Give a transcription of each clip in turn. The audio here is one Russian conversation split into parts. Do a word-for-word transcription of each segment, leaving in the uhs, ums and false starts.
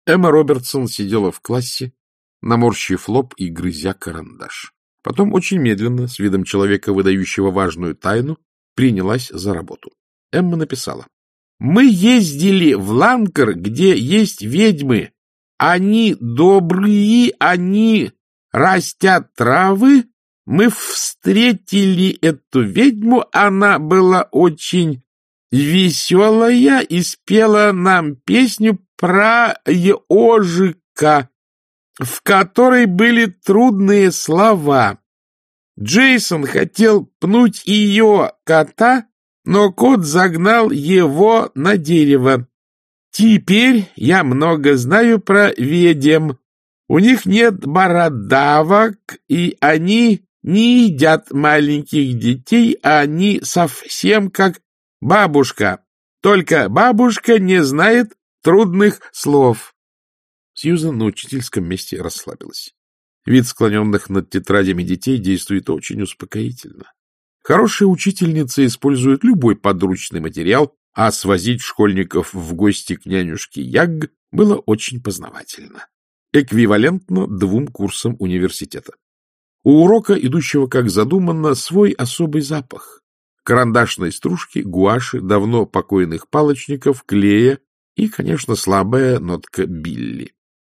Эмма Робертсон сидела в классе, наморщив лоб и грызя карандаш. Потом очень медленно, с видом человека, выдающего важную тайну, принялась за работу. Эмма написала: «Мы ездили в Ланкар, где есть ведьмы. Они добрые, они растят травы. Мы встретили эту ведьму, она была очень веселая и спела нам песню про ежика, в которой были трудные слова. Джейсон хотел пнуть ее кота, но кот загнал его на дерево. Теперь я много знаю про ведьм. У них нет бородавок, и они не едят маленьких детей, а они совсем как бабушка. Только бабушка не знает трудных слов». Сьюзан на учительском месте расслабилась. Вид склоненных над тетрадями детей действует очень успокоительно. Хорошая учительница использует любой подручный материал, а свозить школьников в гости к нянюшке Яг было очень познавательно. Эквивалентно двум курсам университета. У урока, идущего как задумано, свой особый запах. Карандашной стружки, гуаши, давно покойных палочников, клея и, конечно, слабая нотка Билли.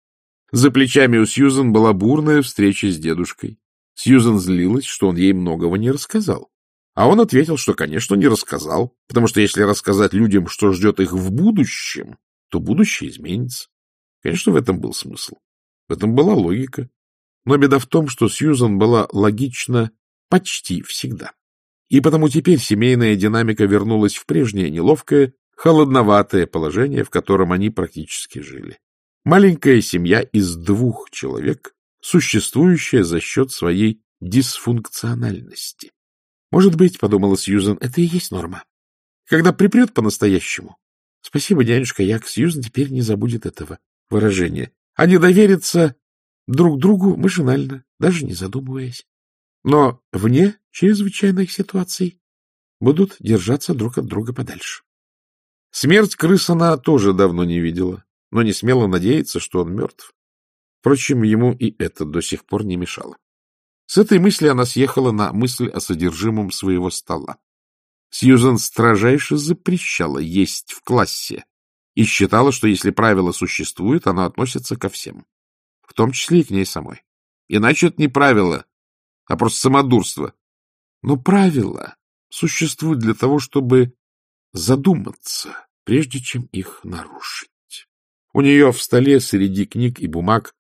За плечами у Сьюзан была бурная встреча с дедушкой. Сьюзан злилась, что он ей многого не рассказал. А он ответил, что, конечно, не рассказал, потому что если рассказать людям, что ждет их в будущем, то будущее изменится. Конечно, в этом был смысл. В этом была логика. Но беда в том, что Сьюзан была логична почти всегда. И потому теперь семейная динамика вернулась в прежнее неловкое, холодноватое положение, в котором они практически жили. Маленькая семья из двух человек, существующая за счет своей дисфункциональности. Может быть, — подумала Сьюзан, — это и есть норма. Когда припрет по-настоящему. Спасибо, дядюшка Яг, Сьюзан теперь не забудет этого выражения. Они доверятся друг другу машинально, даже не задумываясь. Но вне чрезвычайных ситуаций будут держаться друг от друга подальше. Смерть крыс она тоже давно не видела, но не смела надеяться, что он мертв. Впрочем, ему и это до сих пор не мешало. С этой мысли она съехала на мысль о содержимом своего стола. Сьюзан строжайше запрещала есть в классе и считала, что если правило существует, оно относится ко всем, в том числе и к ней самой. Иначе это не правило, а просто самодурство. Но правила существуют для того, чтобы задуматься, прежде чем их нарушить. У нее в столе среди книг и бумаг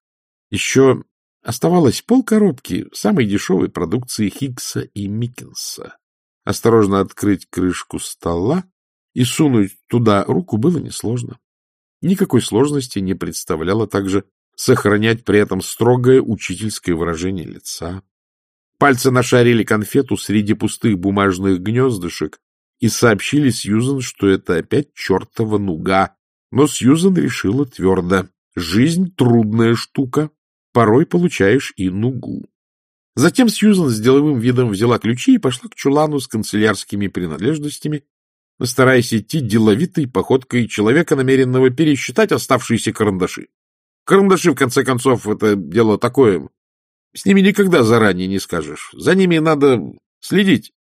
еще оставалось полкоробки самой дешевой продукции Хиггса и Миккенса. Осторожно открыть крышку стола и сунуть туда руку было несложно. Никакой сложности не представляло также сохранять при этом строгое учительское выражение лица. Пальцы нашарили конфету среди пустых бумажных гнездышек и сообщили Сьюзан, что это опять чертова нуга. Но Сьюзан решила твердо: жизнь — трудная штука, порой получаешь и нугу. Затем Сьюзан с деловым видом взяла ключи и пошла к чулану с канцелярскими принадлежностями, стараясь идти деловитой походкой человека, намеренного пересчитать оставшиеся карандаши. Карандаши, в конце концов, это дело такое. С ними никогда заранее не скажешь. За ними надо следить.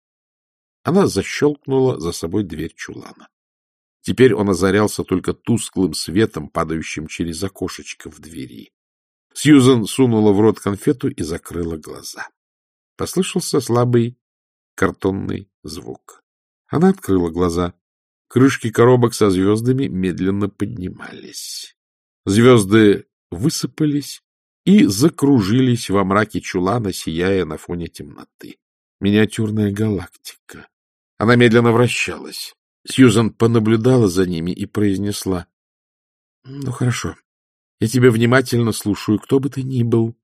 Она защелкнула за собой дверь чулана. Теперь он озарялся только тусклым светом, падающим через окошечко в двери. Сьюзан сунула в рот конфету и закрыла глаза. Послышался слабый картонный звук. Она открыла глаза. Крышки коробок со звездами медленно поднимались. Звезды высыпались и закружились во мраке чулана, сияя на фоне темноты. Миниатюрная галактика. Она медленно вращалась. Сьюзан понаблюдала за ними и произнесла: — Ну, хорошо. Я тебя внимательно слушаю, кто бы ты ни был.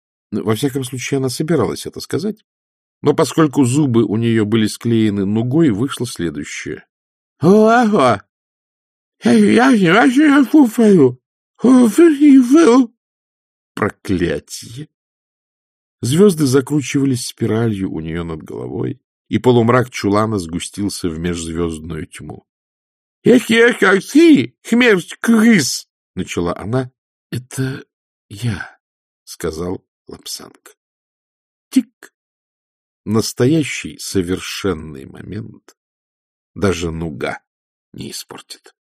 Во всяком случае, она собиралась это сказать. Но поскольку зубы у нее были склеены нугой, вышло следующее. — Ага. Я не фуфаю. Проклятие! Звезды закручивались спиралью у нее над головой, и полумрак чулана сгустился в межзвездную тьму. — Эх, эх, ах ты, смерть крыс! — начала она — Это я, — сказал Лапсанг. Тик! Настоящий совершенный момент даже нуга не испортит.